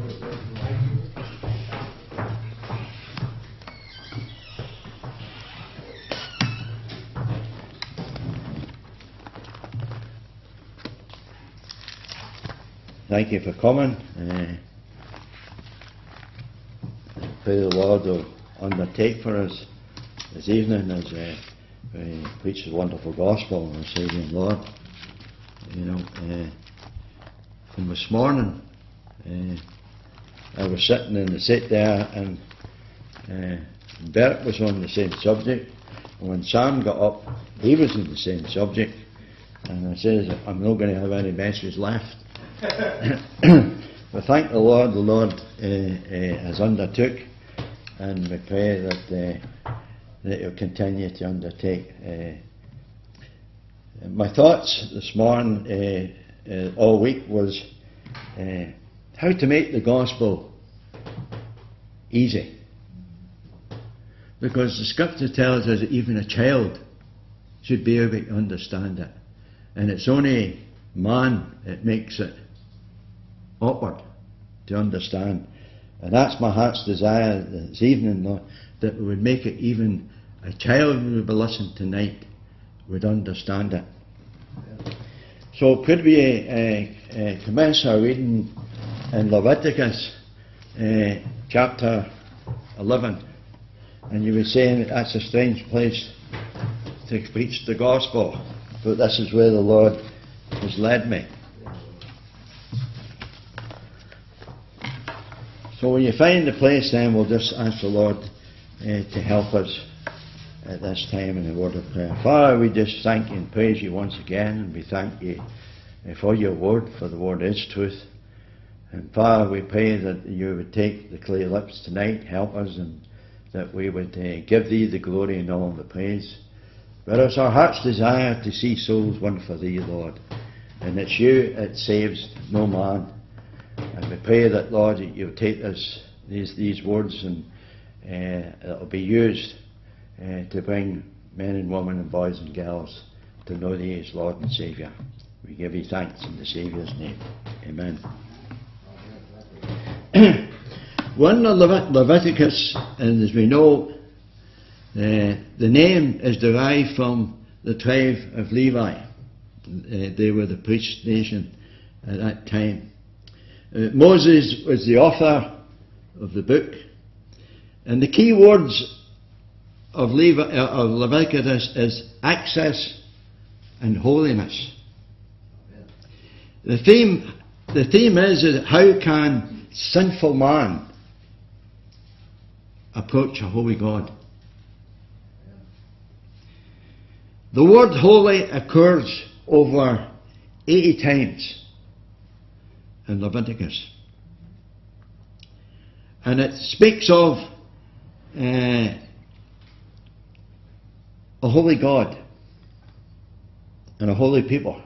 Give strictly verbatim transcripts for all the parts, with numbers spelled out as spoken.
Thank you for coming. Uh, pray the Lord will undertake for us this evening as uh, we preach the wonderful gospel of our Saviour and Lord. You know, uh, and this morning uh, I was sitting in the seat there, and uh, Bert was on the same subject. And when Sam got up, he was in the same subject, and I says, I'm not going to have any messages left. We thank the Lord, the Lord uh, uh, has undertook, and we pray that uh, that He'll continue to undertake. Uh, my thoughts this morning, uh, uh, all week, was uh, how to make the gospel easy. Because the scripture tells us that even a child should be able to understand it. And it's only man that makes it awkward to understand. And that's my heart's desire this evening, Lord, that we would make it even a child who would be listening tonight would understand it. So could we uh, uh, commence our reading in Leviticus uh, chapter eleven? And you were saying that that's a strange place to preach the gospel, but this is where the Lord has led me. So when you find the place, then we'll just ask the Lord uh, to help us at this time in the word of prayer. Father, we just thank you and praise you once again, and we thank you uh, for your word, for the word is truth. And Father, we pray that you would take the clay lips tonight, help us, and that we would uh, give thee the glory and all the praise. But it's our heart's desire to see souls won for thee, Lord. And it's you that saves, no man. And we pray that, Lord, you'll take this, these, these words, and uh, it'll be used uh, to bring men and women and boys and girls to know thee as Lord and Saviour. We give you thanks in the Saviour's name. Amen. One of Levit- Leviticus, and as we know, uh, the name is derived from the tribe of Levi. Uh, they were the priest nation at that time. Uh, Moses was the author of the book, and the key words of, Levi, uh, of Leviticus is access and holiness. The theme, the theme is, is how can sinful man approach a holy God? The word holy occurs over eighty times in Leviticus, and it speaks of uh, a holy God and a holy people.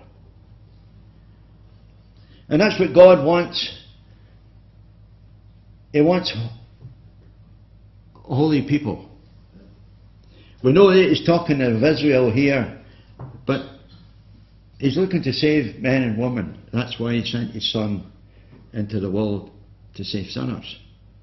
And that's what God wants. He wants holy people. We know that He's talking of Israel here, but He's looking to save men and women. That's why He sent His Son into the world, to save sinners.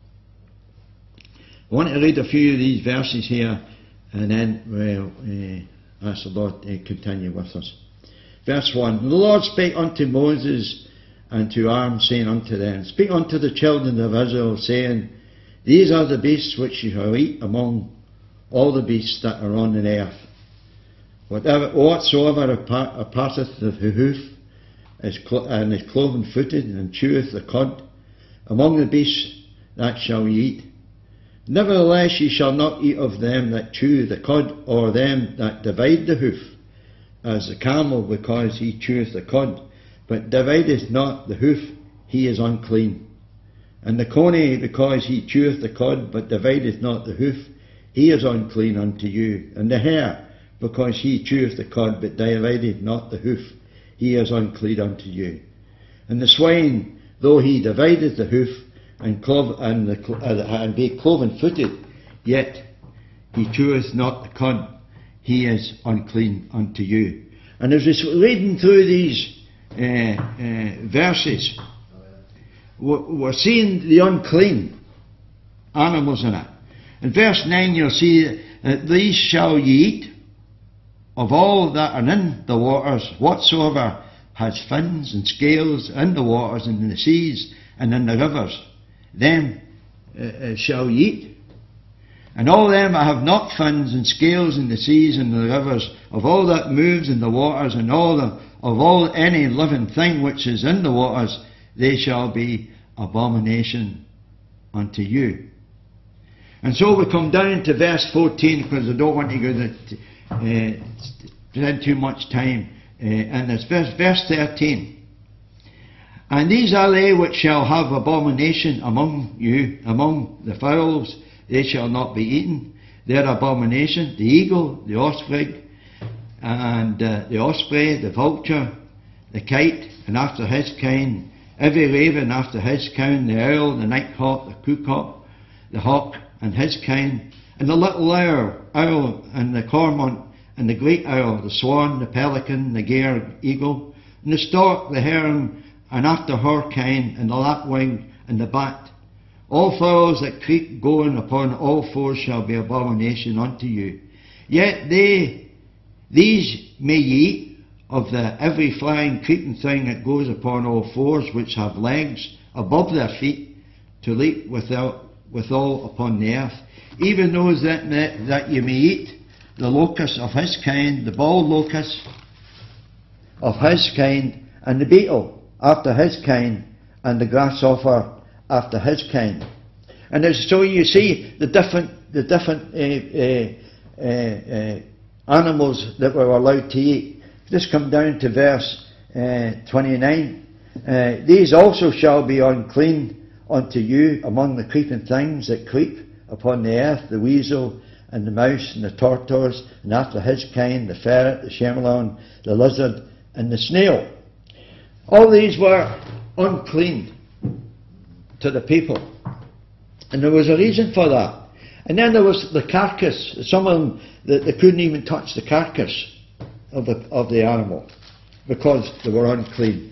I want to read a few of these verses here, and then we'll uh, ask the Lord to continue with us. Verse one. The Lord spake unto Moses and to Aaron, saying unto them, Speak unto the children of Israel, saying, These are the beasts which you shall eat among all the beasts that are on the earth. Whatever, whatsoever parteth the hoof is clo- and is cloven footed and cheweth the cud, among the beasts that shall ye eat. Nevertheless ye shall not eat of them that chew the cud, or them that divide the hoof, as the camel, because he cheweth the cud, but divideth not the hoof, he is unclean. And the coney, because he cheweth the cud, but divideth not the hoof, he is unclean unto you. And the hare, because he cheweth the cud, but divideth not the hoof, he is unclean unto you. And the swine, though he divideth the hoof, and, clove, and, the, uh, and be cloven footed, yet he cheweth not the cud, he is unclean unto you. And as we're reading through these uh, uh, verses, we're seeing the unclean animals in it. In verse nine you'll see that these shall ye eat of all that are in the waters, whatsoever has fins and scales in the waters and in the seas and in the rivers, them uh, shall ye eat. And all them that have not fins and scales in the seas and the rivers, of all that moves in the waters, and all the, of all any living thing which is in the waters, they shall be abomination unto you. And so we come down to verse fourteen, because I don't want to go to uh, spend too much time. Uh, and it's verse, verse thirteen. And these are they which shall have abomination among you, among the fowls, they shall not be eaten. Their abomination, the eagle, the osprey, and uh, the osprey, the vulture, the kite, and after his kind, every raven after his kind, the owl, the nighthawk, the cuckoo, the hawk, and his kind, and the little owl, owl, and the cormorant, and the great owl, the swan, the pelican, the gair eagle, and the stork, the heron, and after her kind, and the lapwing, and the bat. All fowls that creep going upon all fours shall be abomination unto you. Yet they, these may ye eat of the every flying creeping thing that goes upon all fours, which have legs above their feet, to leap without, withal upon the earth. Even those that, that you may eat, the locust of his kind, the bald locust of his kind, and the beetle after his kind, and the grasshopper after his kind. And so you see the different, the different uh, uh, uh, uh, animals that were allowed to eat. Just come down to verse uh, twenty-nine. Uh, These also shall be unclean unto you among the creeping things that creep upon the earth, the weasel, and the mouse, and the tortoise, and after his kind, the ferret, the chamalon, the lizard, and the snail. All these were unclean to the people. And there was a reason for that. And then there was the carcass. Some of them, they, they couldn't even touch the carcass of the, of the animal, because they were unclean.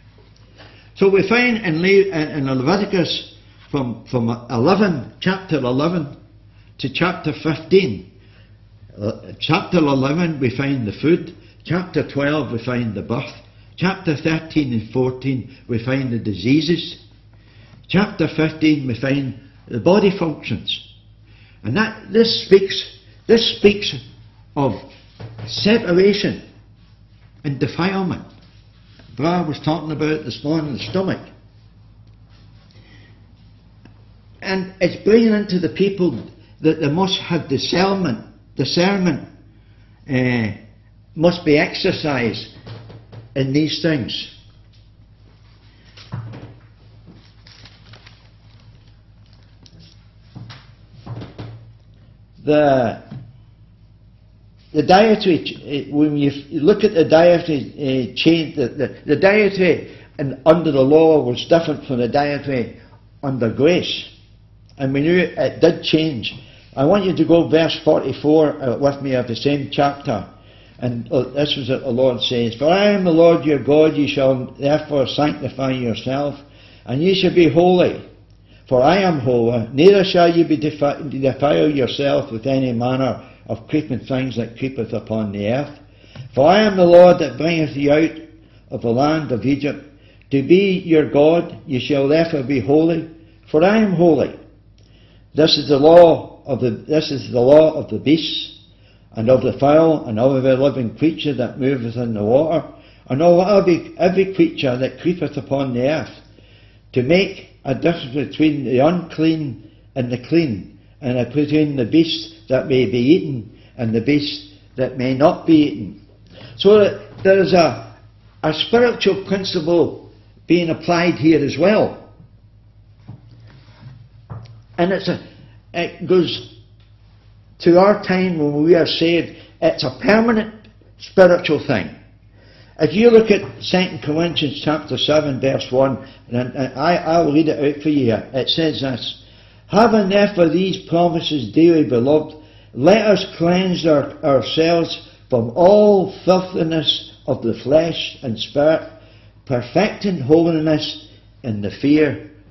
So we find in, Le, in Leviticus from, from eleven, chapter eleven to chapter fifteen. Uh, chapter eleven we find the food. Chapter twelve we find the birth. Chapter thirteen and fourteen we find the diseases. Chapter fifteen we find the body functions. And that this speaks this speaks of separation and defilement. Brad was talking about it this morning, the stomach. And it's bringing into the people that they must have discernment. Discernment uh, must be exercised in these things. The the dietary, when you look at the dietary uh, change, the, the, the dietary and under the law was different from the dietary under grace, and we knew it did change. I want you to go verse forty-four uh, with me of the same chapter, and uh, this was what the Lord says: For I am the Lord your God, ye shall therefore sanctify yourself, and ye shall be holy. For I am holy, neither shall ye be defi- defile yourself with any manner of creeping things that creepeth upon the earth. For I am the Lord that bringeth you out of the land of Egypt, to be your God. Ye shall therefore be holy, for I am holy. This is the law of the this is the law of the beasts, and of the fowl, and of every living creature that moveth in the water, and of every, every creature that creepeth upon the earth, to make a difference between the unclean and the clean, and between the beasts that may be eaten and the beasts that may not be eaten. So that there is a, a spiritual principle being applied here as well. And it's a, it goes to our time when we are saved. It's a permanent spiritual thing. If you look at Second Corinthians chapter seven verse one, and I, I'll read it out for you here. It says this: Having therefore these promises, dearly beloved, let us cleanse our, ourselves from all filthiness of the flesh and spirit, perfecting holiness in the fear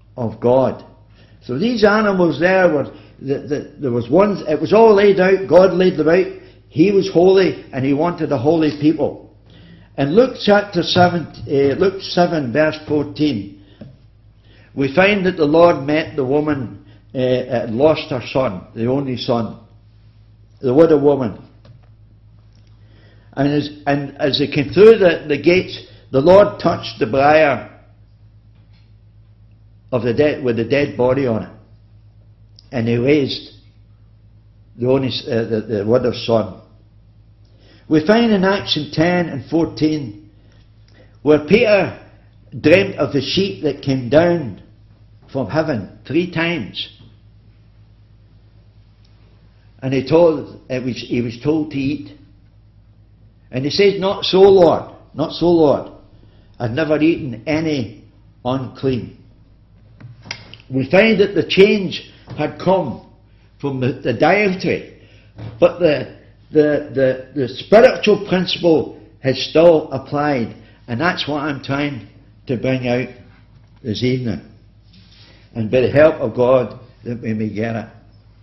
of God. So these animals there were, the, the, there was ones, it was all laid out, God laid them out. He was holy and He wanted a holy people. In Luke chapter seven, uh, Luke seven verse fourteen, we find that the Lord met the woman uh, had lost her son, the only son, the widow woman. And as, and as they came through the, the gates, the Lord touched the briar of the dead, with the dead body on it, and He raised the only uh, the, the widow's son. We find in Acts ten and fourteen where Peter dreamt of the sheep that came down from heaven three times, and he told it was, he was told to eat, and he says, "Not so, Lord, not so, Lord. I've never eaten any unclean." We find that the change had come from the, the dietary, but the, the, the, the spiritual principle has still applied, and that's what I'm trying to bring out this evening. And by the help of God, that we may get it.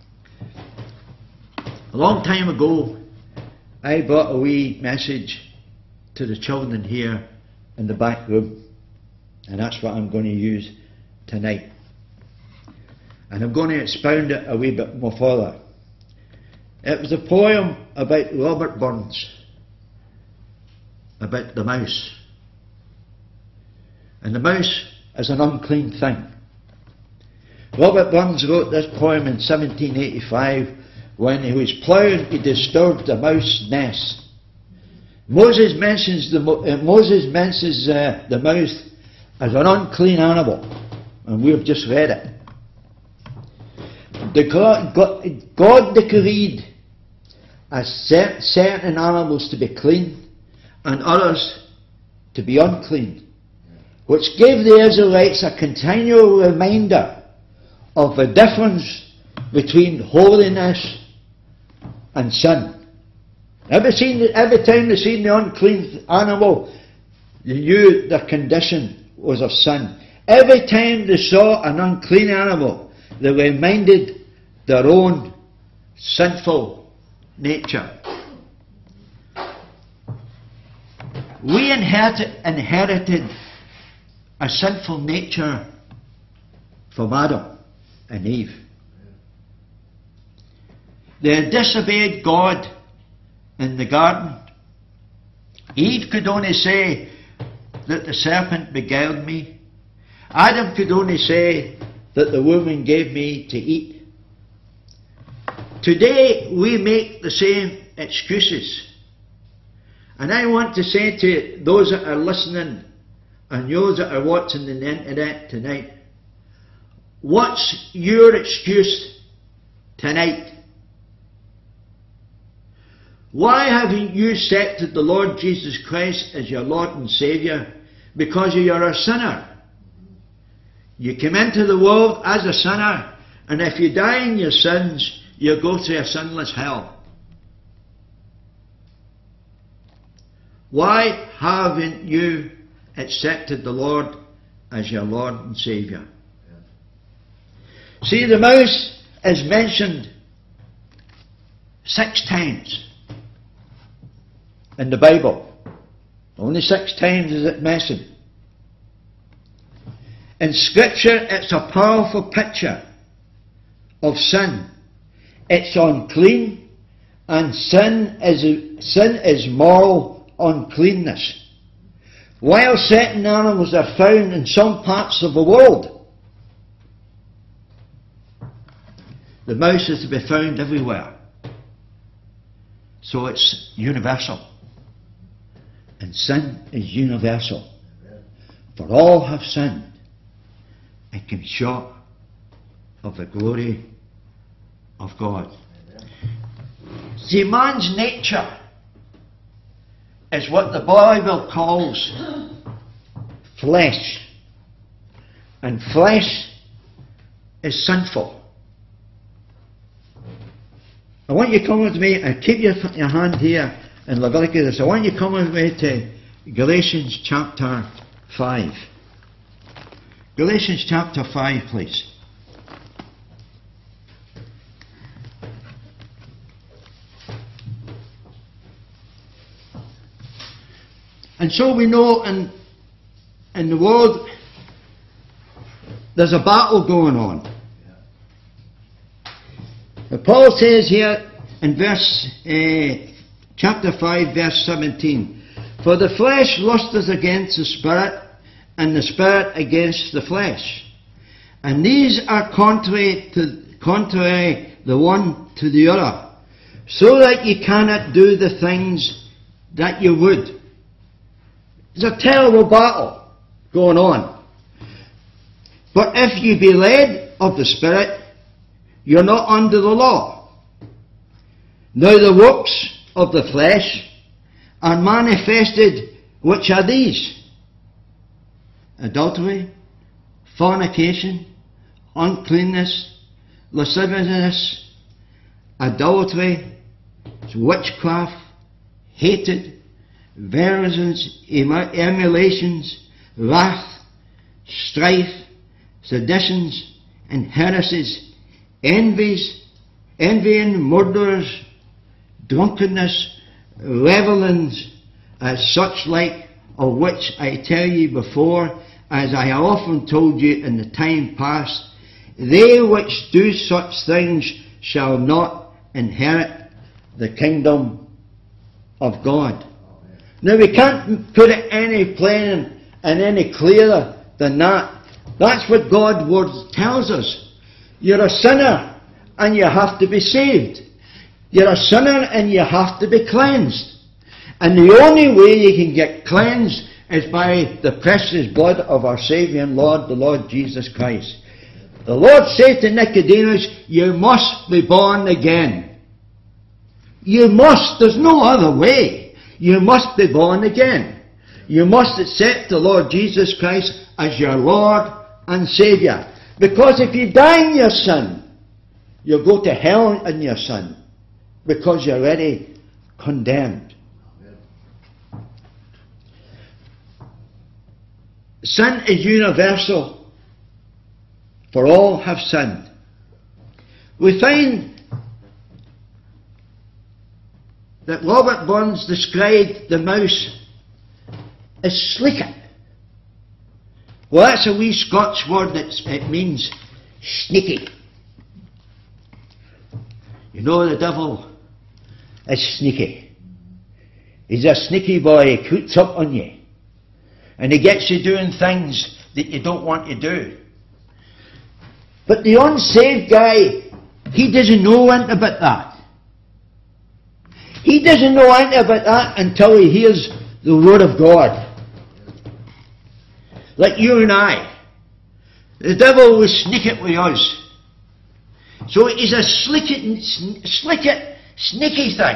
A long time ago, I brought a wee message to the children here in the back room, and that's what I'm going to use tonight. And I'm going to expound it a wee bit more further. It was a poem about Robert Burns, about the mouse. And the mouse is an unclean thing. Robert Burns wrote this poem in seventeen eighty-five. When he was ploughing, he disturbed a mouse nest. Moses mentions the, uh, Moses mentions uh, the mouse as an unclean animal, and we've just read it. The God, God, God decreed as certain animals to be clean and others to be unclean, which gave the Israelites a continual reminder of the difference between holiness and sin. Every, seen, every time they seen the unclean animal, they knew their condition was of sin. Every time they saw an unclean animal, they reminded their own sinful nature. We inherited, inherited a sinful nature from Adam and Eve. They had disobeyed God in the garden. Eve could only say that the serpent beguiled me. Adam could only say that the woman gave me to eat. Today we make the same excuses. And I want to say to those that are listening and those that are watching the internet tonight, what's your excuse tonight? Why haven't you accepted the Lord Jesus Christ as your Lord and Saviour? Because you're a sinner. You came into the world as a sinner, and if you die in your sins, you go to a sinless hell. Why haven't you accepted the Lord as your Lord and Saviour? See, the mouse is mentioned six times in the Bible. Only six times is it mentioned. In Scripture, it's a powerful picture of sin. It's unclean, and sin is, sin is moral uncleanness. While certain animals are found in some parts of the world, the mouse is to be found everywhere. So it's universal. And sin is universal. For all have sinned and come short of the glory of God. See, man's nature is what the Bible calls flesh. And flesh is sinful. I want you to come with me, and keep your, your hand here in Leviticus. I want you to come with me to Galatians chapter five. Galatians chapter five, please. And so we know in, in the world there's a battle going on. But Paul says here in verse uh, chapter five, verse seventeen, for the flesh lusteth against the spirit, and the spirit against the flesh. And these are contrary to contrary the one to the other, so that ye cannot do the things that you would. There's a terrible battle going on. But if you be led of the Spirit, you're not under the law. Now the works of the flesh are manifested, which are these: adultery, fornication, uncleanness, lasciviousness, adultery, witchcraft, hatred, variance, emulations, wrath, strife, seditions, and heresies, envies, envying, murders, drunkenness, revellings, as such like, of which I tell you before, as I have often told you in the time past, they which do such things shall not inherit the kingdom of God. Now we can't put it any plainer and any clearer than that. That's what God's word tells us. You're a sinner and you have to be saved. You're a sinner and you have to be cleansed. And the only way you can get cleansed is by the precious blood of our Saviour and Lord, the Lord Jesus Christ. The Lord said to Nicodemus, you must be born again. You must. There's no other way. You must be born again. You must accept the Lord Jesus Christ as your Lord and Saviour. Because if you die in your sin, you'll go to hell in your sin. Because you're already condemned. Sin is universal, for all have sinned. We find that Robert Burns described the mouse as slicket. Well, that's a wee Scots word that it means sneaky. You know, the devil is sneaky. He's a sneaky boy. He creeps up on you. And he gets you doing things that you don't want to do. But the unsaved guy, he doesn't know anything about that. He doesn't know anything about that until he hears the Word of God. Like you and I. The devil will sneak it with us. So he's a slick it, slick it, sneaky thing.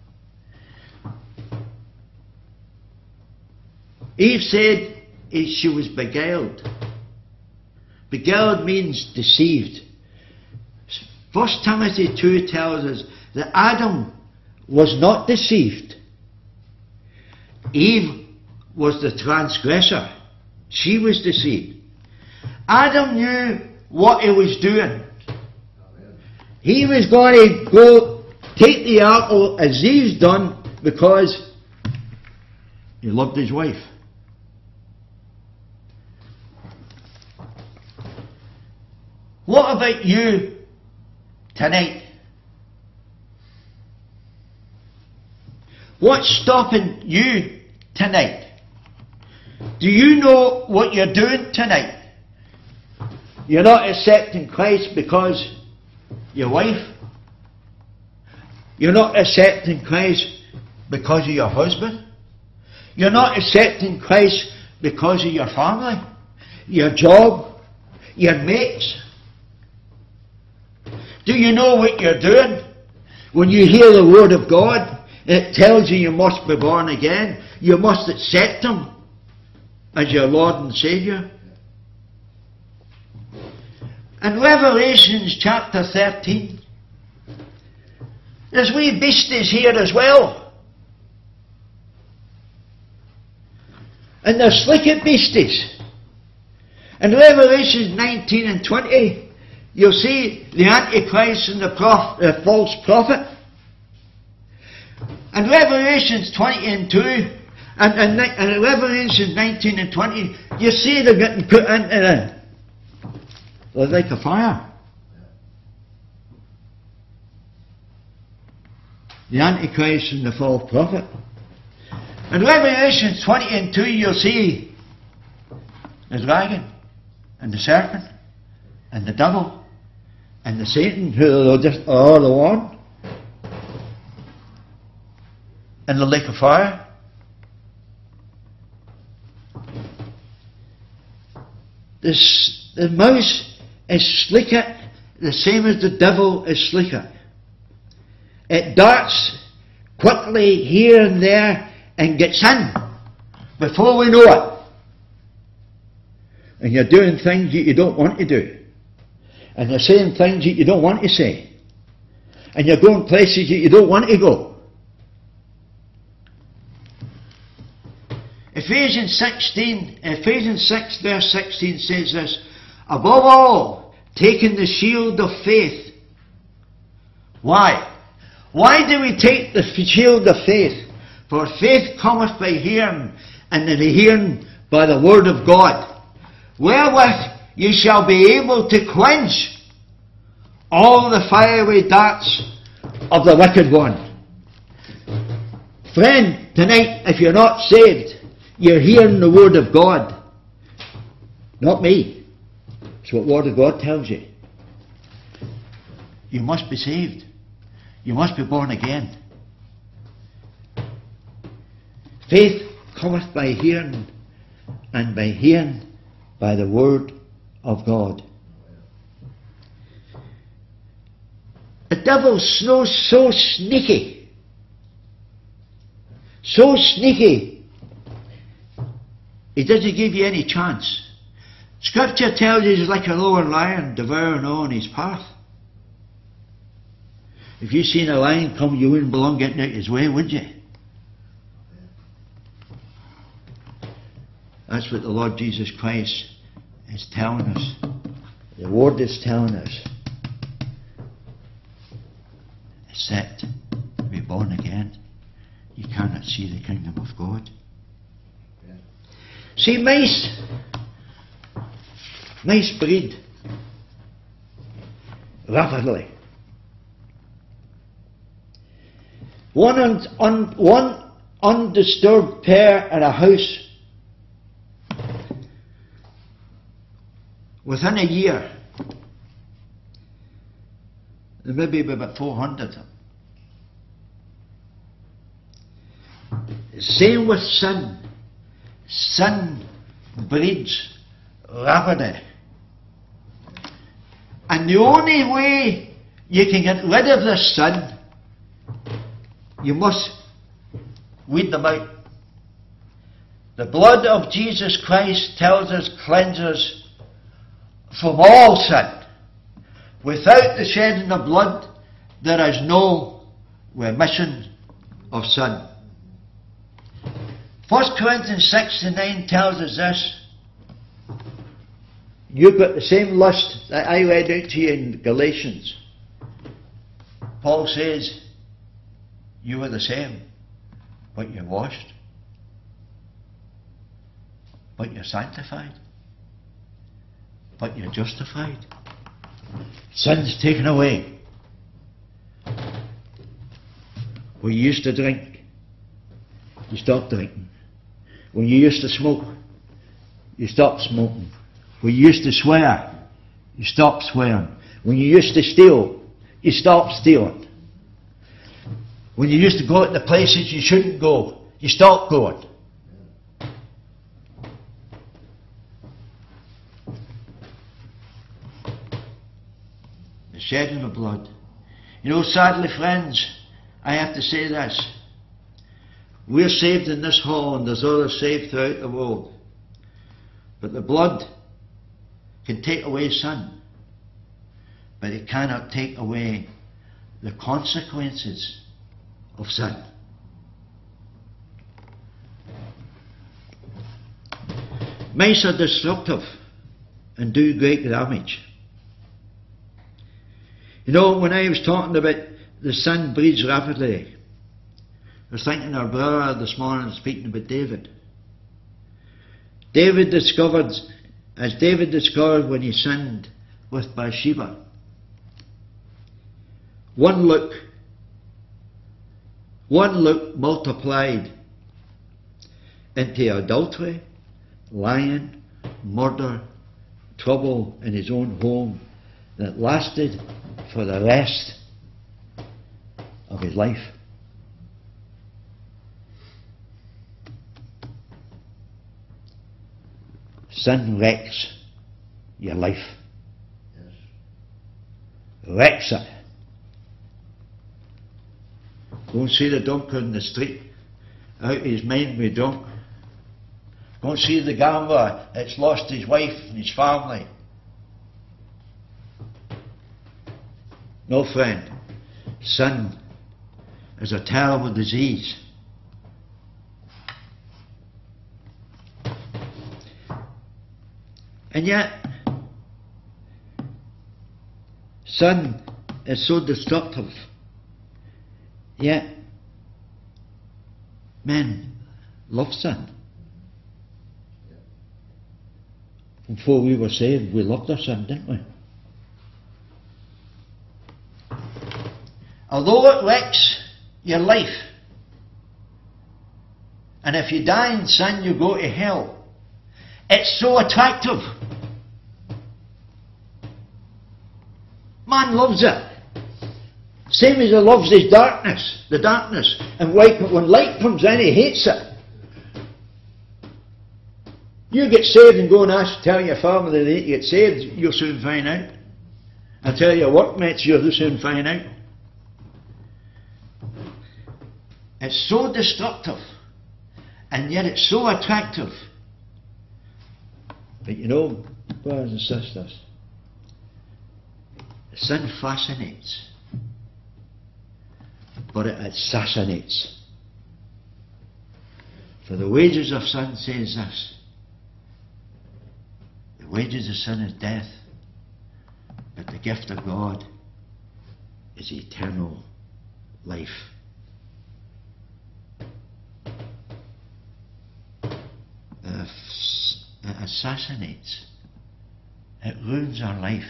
Eve said she was beguiled. Beguiled means deceived. First Timothy two tells us that Adam was not deceived. Eve was the transgressor. She was deceived. Adam knew what he was doing. He was going to go take the apple as Eve's done because he loved his wife. What about you tonight? What's stopping you tonight? Do you know what you're doing tonight? You're not accepting Christ because your wife. You're not accepting Christ because of your husband. You're not accepting Christ because of your family, your job, your mates. Do you know what you're doing? When you hear the Word of God, it tells you you must be born again. You must accept Him as your Lord and Saviour. In Revelations chapter thirteen, there's wee beasties here as well. And they're slicket beasties. In Revelation nineteen and twenty, you'll see the Antichrist and the prof, uh, false prophet. In Revelations twenty and two, and, and, and in Revelation nineteen and twenty, you see they're getting put into the lake of fire. The Antichrist and the false prophet. In Revelation twenty and two, you'll see the dragon and the serpent and the devil and the Satan, who are just all the one, in the lake of fire. This, the mouse is slicker, the same as the devil is slicker. It darts quickly here and there and gets in before we know it. And you're doing things that you don't want to do. And you're saying things that you don't want to say. And you're going places that you don't want to go. Ephesians sixteen, Ephesians six verse sixteen says this, above all, taking the shield of faith. Why? Why do we take the shield of faith? For faith cometh by hearing, and the hearing by the word of God. Wherewith ye shall be able to quench all the fiery darts of the wicked one. Friend, tonight, if you're not saved, you're hearing the word of God. Not me. It's what the word of God tells you. You must be saved. You must be born again. Faith cometh by hearing, and by hearing by the word of God. The devil's so, so sneaky. So sneaky. He doesn't give you any chance. Scripture tells you he's like a roaring lion, devouring all in his path. If you seen a lion come, you wouldn't belong getting out his way, would you? That's what the Lord Jesus Christ is telling us. The Word is telling us. Except to be born again, you cannot see the kingdom of God. See, mice, mice breed rapidly. One, un, un, one undisturbed pair in a house, within a year, there may be about four hundred of them. Same with sin. Sin breeds rapidly. And the only way you can get rid of this sin, you must weed them out. The blood of Jesus Christ tells us, cleanses us from all sin. Without the shedding of blood, there is no remission of sin. First Corinthians six and nine tells us this. You've got the same lust that I read out to you in Galatians. Paul says, you are the same, but you're washed, but you're sanctified, but you're justified. Sin's taken away. When you used to drink, you stopped drinking. When you used to smoke, you stopped smoking. When you used to swear, you stopped swearing. When you used to steal, you stopped stealing. When you used to go to the places you shouldn't go, you stopped going. The shedding of blood. You know, sadly, friends, I have to say this. We're saved in this hall, and there's others saved throughout the world. But the blood can take away sin, but it cannot take away the consequences of sin. Mice are destructive. and do great damage. You know, when I was talking about the sin breeds rapidly, I was thinking our brother this morning speaking about David. David discovered, as David discovered when he sinned with Bathsheba, one look, one look multiplied into adultery, lying, murder, trouble in his own home that lasted for the rest of his life. Sin wrecks your life. Yes. Wrecks it. Go and see the drunk on the street, out of his mind with drunk. Go and see the gambler that's lost his wife and his family. No, friend, sin is a terrible disease. And yet, sin is so destructive. Yet, men love sin. Before we were saved, we loved our sin, didn't we? Although it wrecks your life, and if you die in sin, you go to hell, it's so attractive. Man loves it. Same as he loves his darkness, the darkness. And when light comes in, he hates it. You get saved and go and ask, tell your family that you get saved, you'll soon find out. I tell your workmates, you'll soon find out. It's so destructive, and yet it's so attractive. But you know, brothers and sisters, sin fascinates, but it assassinates. For the wages of sin says this: the wages of sin is death, but the gift of God is eternal life. It assassinates. It ruins our life.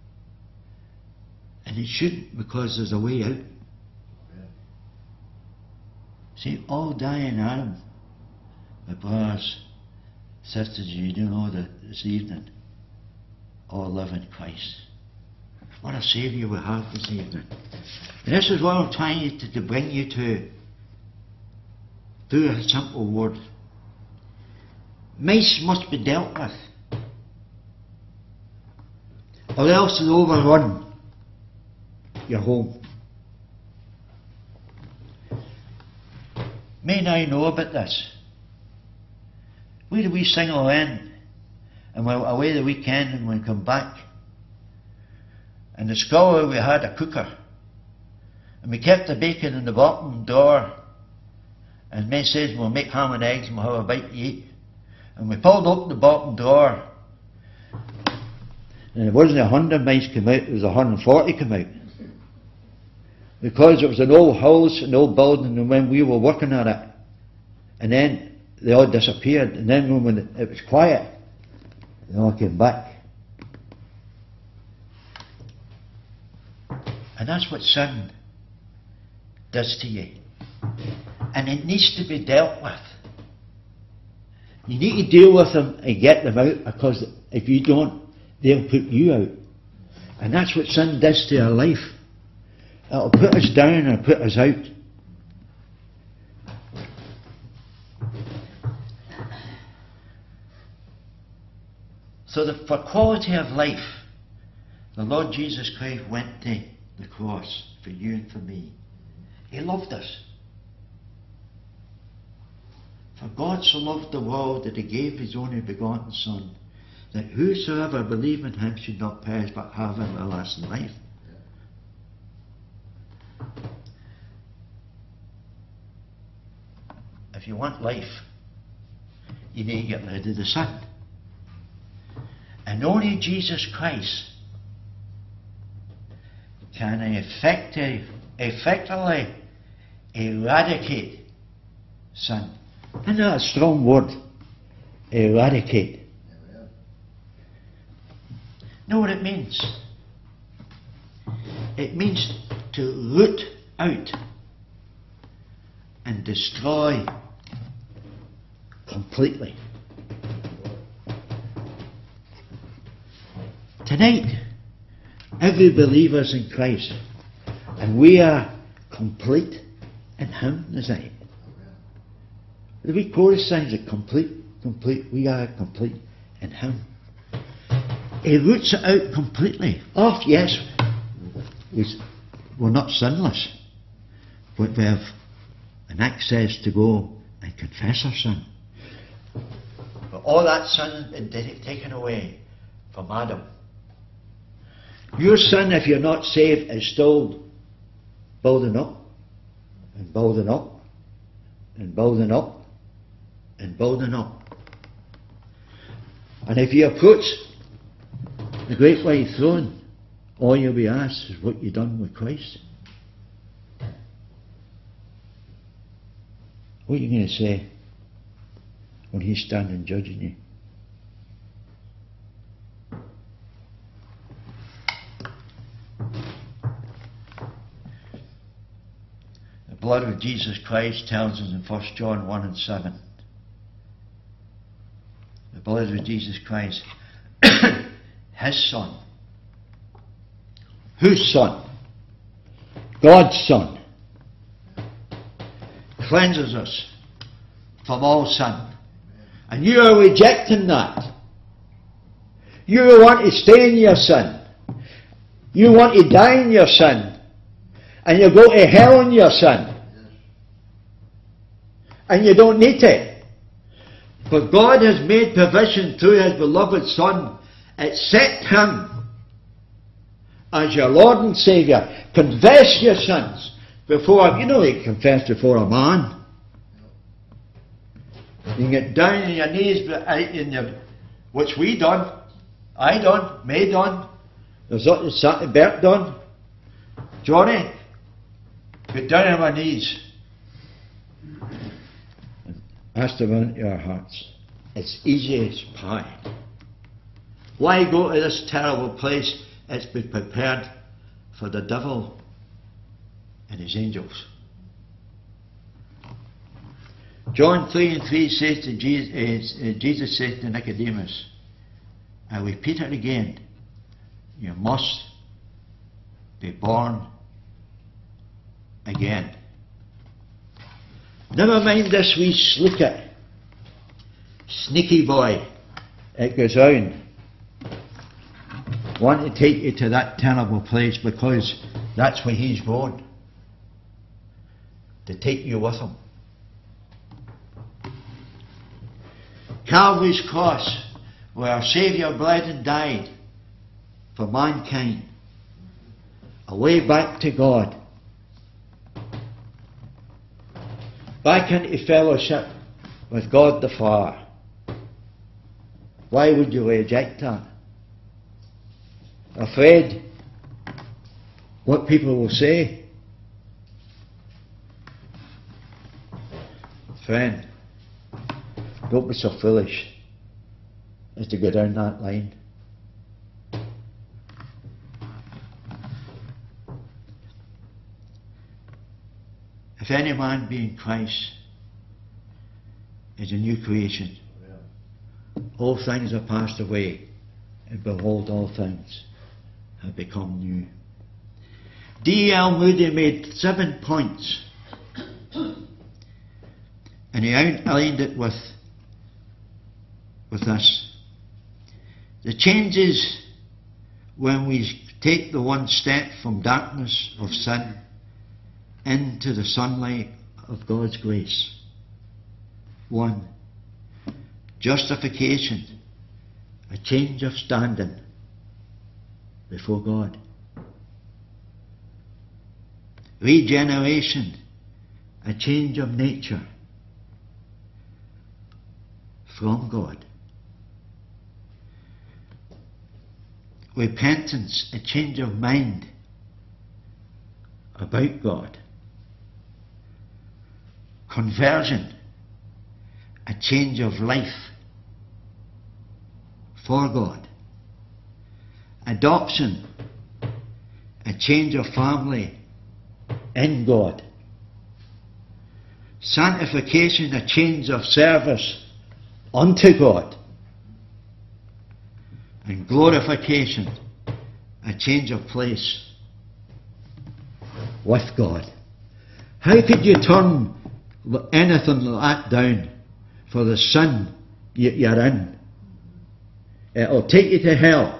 And it shouldn't, because there's a way out. Yeah. See, all die in Adam. My brothers, sisters, you do know that this evening, all live in Christ. What a Saviour we have this evening. And this is what I'm trying to, to bring you to through a simple word. Mice must be dealt with, or else they'll overrun your home. May and I know about this. We had a wee single in, and we were away the weekend, and we come back. In the scullery we had a cooker, and we kept the bacon in the bottom drawer, and May says we'll make ham and eggs and we'll have a bite to eat. And we pulled up the bottom drawer, and it wasn't a hundred mice come out, it was a hundred and forty come out. Because it was an old house, an old building, and when we were working at it, and then they all disappeared, and then when it was quiet, they all came back. And that's what sin does to you. And it needs to be dealt with. You need to deal with them and get them out, because if you don't, they'll put you out. And that's what sin does to our life. It'll put us down and put us out. So that for quality of life, the Lord Jesus Christ went to the cross for you and for me. He loved us. For God so loved the world that He gave His only begotten Son, that whosoever believe in Him should not perish but have everlasting life. If you want life, you need to get rid of the sin. And only Jesus Christ can effective, effectively eradicate sin. Isn't that a strong word? Eradicate. Know what it means? It means to root out and destroy completely. Tonight, every believer is in Christ, and we are complete in Him, is it? The wee chorus sings it, complete, complete, we are complete in Him. He roots it out completely. Oh, yes, we're not sinless, but we have an access to go and confess our sin. But all that sin has been taken away from Adam. Your sin, if you're not saved, is still building up and building up and building up and building up. And if you approach the great white throne, all you'll be asked is what you've done with Christ. What are you going to say when He's standing judging you? The blood of Jesus Christ tells us in First John one and seven. The blood of Jesus Christ, His Son. Whose Son? God's Son. Cleanses us from all sin. And you are rejecting that. You want to stay in your sin. You want to die in your sin. And you go to hell in your sin. And you don't need it. But God has made provision through His beloved Son. Accept Him as your Lord and Saviour. Confess your sins before, you know, you confess before a man. You can get down on your knees, in your, which we done, I done, May done, there's something Bert done, Johnny, get down on my knees and ask them into our hearts. It's easy as pie. Why go to this terrible place? It's been prepared for the devil and his angels. John three and three says to Jesus, uh, Jesus said to Nicodemus, I repeat it again, you must be born again. Never mind this wee slicker, sneaky boy, it goes on. Want to take you to that terrible place because that's where he's going. To take you with him. Calvary's cross, where our Saviour bled and died for mankind. A way back to God. Back into fellowship with God the Father. Why would you reject that? Afraid what people will say? Friend, don't be so foolish as to go down that line. If any man be in Christ is a new creation. All things are passed away, and behold, all things have become new. D L Moody made seven points, and he outlined it with, with this. The changes when we take the one step from darkness of sin into the sunlight of God's grace. One, justification, a change of standing before God. Regeneration, a change of nature from God. repentance, a change of mind about God. Conversion, a change of life for God. Adoption, a change of family in God. Sanctification, a change of service unto God. And glorification, a change of place with God. How could you turn anything like that down for the sin you're in? It'll take you to hell.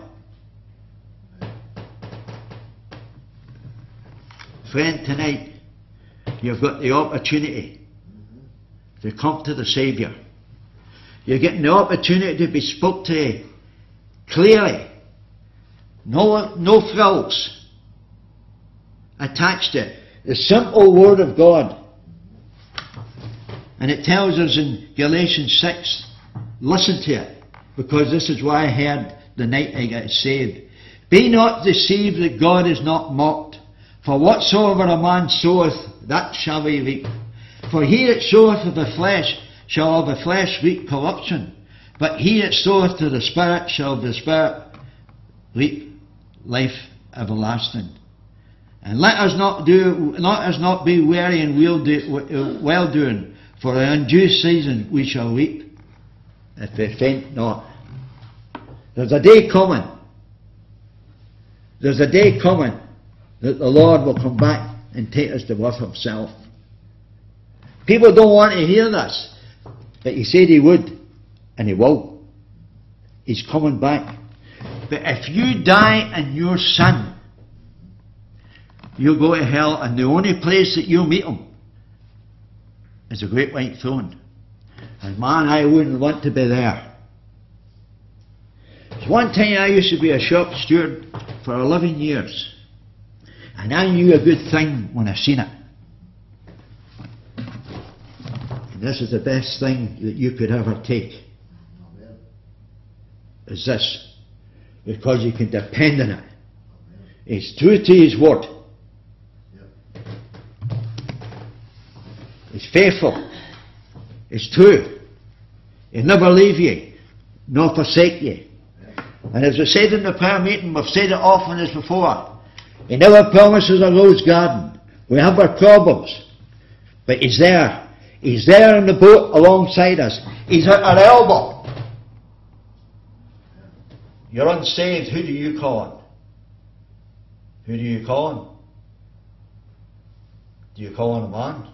Friend, tonight you've got the opportunity to come to the Saviour. You're getting the opportunity to be spoke to clearly. No, no frills attached to it. The simple Word of God. And it tells us in Galatians six, listen to it, because this is why I heard the night I got saved. Be not deceived that God is not mocked. For whatsoever a man soweth, that shall he reap. For he that soweth to the flesh shall of the flesh reap corruption. But he that soweth to the Spirit shall of the Spirit reap life everlasting. And let us not do, let us not be weary in well doing, for in due season we shall reap, if we faint not. There's a day coming. There's a day coming that the Lord will come back and take us to with Himself. People don't want to hear this, but He said He would, and He will. He's coming back. But if you die in your sin, you'll go to hell, and the only place that you'll meet Him is a great white throne. And man, I wouldn't want to be there. One time I used to be a shop steward for eleven years. And I knew a good thing when I seen it. And this is the best thing that you could ever take. Is this. Because you can depend on it. He's true to His word. He's faithful. He's true. He'll never leave you, nor forsake you. And as we said in the prayer meeting, we've said it often as before, He never promises a rose garden. We have our problems. But He's there. He's there in the boat alongside us. He's at our elbow. You're unsaved. Who do you call on? Who do you call on? Do you call on a man?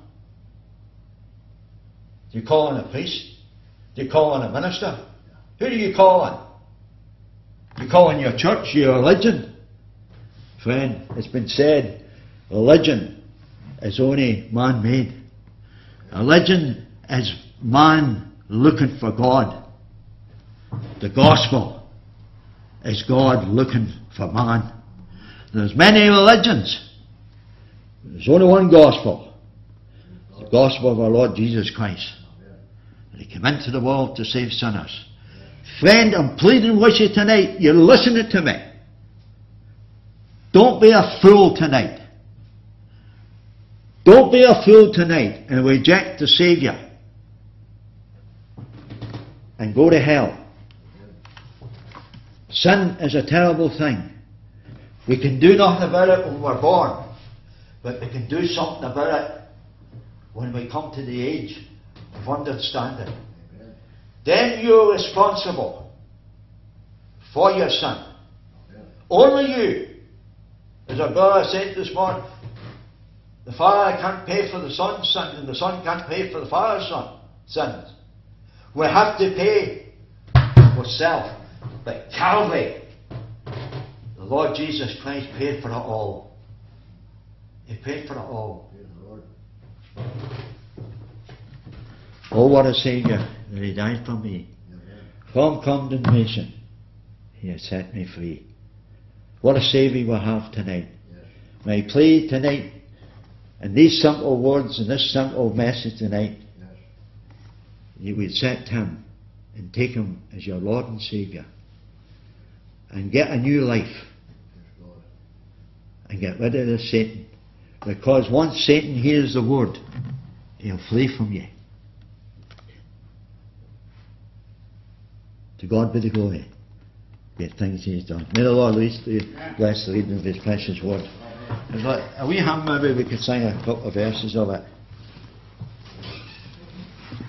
Do you call on a priest? Do you call on a minister? Who do you call on? Do you call on your church, your religion? Friend, it's been said, religion is only man-made. Religion is man looking for God. The gospel is God looking for man. There's many religions. There's only one gospel. The gospel of our Lord Jesus Christ. And He came into the world to save sinners. Friend, I'm pleading with you tonight. You're listening to me. Don't be a fool tonight. Don't be a fool tonight and reject the Saviour and go to hell. Sin is a terrible thing. We can do nothing about it when we're born, but we can do something about it when we come to the age of understanding. Then you're responsible for your sin. Only you. As our brother said this morning, the Father can't pay for the Son's sin, and the Son can't pay for the Father's son, sins. We have to pay for self. But Calvary, the Lord Jesus Christ paid for it all. He paid for it all. Oh, what a Saviour that He died for me. From condemnation, He has set me free. What a Saviour we have tonight. Yes. May I plead tonight, in these simple words and this simple message tonight, yes, you would accept Him and take Him as your Lord and Saviour. and get a new life and get rid of this Satan. Because once Satan hears the word, he'll flee from you. To God be the glory. Great things He has done. May the Lord bless the reading of His precious word. There's like a wee hymn, maybe we could sing a couple of verses of it.